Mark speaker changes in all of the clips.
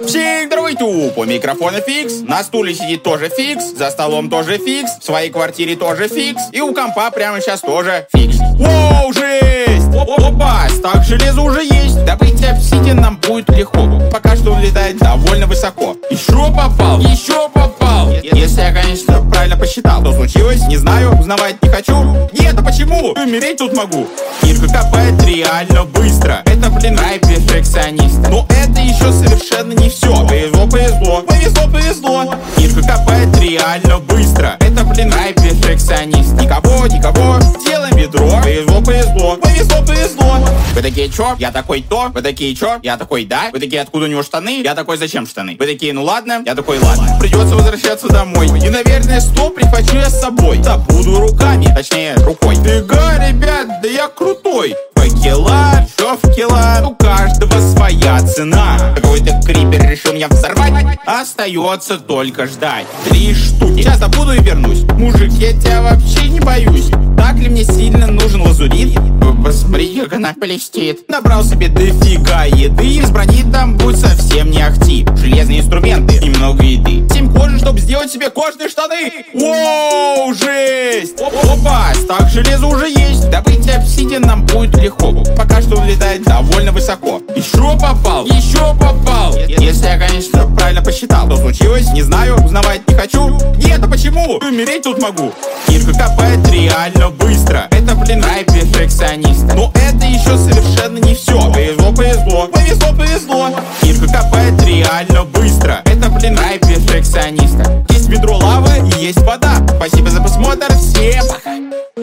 Speaker 1: Всем здорово, YouTube! У микрофона Фикс, на стуле сидит тоже Фикс, за столом тоже Фикс, в своей квартире тоже Фикс, и у компа прямо сейчас тоже Фикс. Воу, жесть! Опа, стак железа уже есть. Добыть обсидиан нам будет легко, пока что он летает довольно высоко. Еще попал, еще попал. Если я, конечно, правильно посчитал. Что случилось, не знаю, узнавать не хочу. Нет, а почему? Умереть тут могу. Кирка копает реально быстро. Это, блин, рай перфекциониста. Но это еще совершенно не все. Повезло, повезло, повезло, повезло. Кирка копает реально быстро. Это, блин, рай перфекционист. Никого, никого, делаем ведро. Повезло, повезло, повезло, повезло. Вы такие, чё? Я такой, то. Вы такие, чё? Я такой, да. Вы такие, откуда у него штаны? Я такой, зачем штаны? Вы такие, ну ладно. Я такой, ладно. Придется возвращаться домой. И, наверное, стол прихвачу я с собой. Да буду руками, точнее, рукой. Фига, ребят, да я крутой. Факела, что в кила, у каждого своя цена. Какой-то крипер решил меня взорвать. Остается только ждать. 3 штуки. Сейчас добуду и вернусь. Мужик, я тебя вообще не боюсь. Так ли мне сильно нужен лазурит? Посмотри, как она блестит. Набрал себе дофига еды. Из брони там будет совсем не ахти. Железные инструменты и много еды. 7 кожи, чтобы сделать себе кожаные штаны. Воу, жесть! Опа, стак железа уже есть. Добыть обсидиан нам будет легко, пока что он летает довольно высоко. Еще попал, еще попал. Если я, конечно, правильно посчитал. Что случилось, не знаю, узнавать не хочу. Нет, а почему? Умереть тут могу. Кирка копает реально быстро. Это, блин, рай перфекциониста. Но это еще совершенно не все. Повезло, повезло, повезло, повезло. Кирка копает реально быстро. Это, блин, рай перфекциониста. Есть ведро лавы и есть вода. Спасибо за просмотр, всем пока.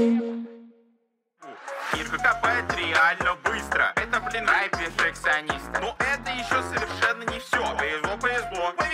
Speaker 1: Кирка копает реально быстро. Это, блин, рай перфекциониста. Но это еще совершенно не все. Повезло, повезло.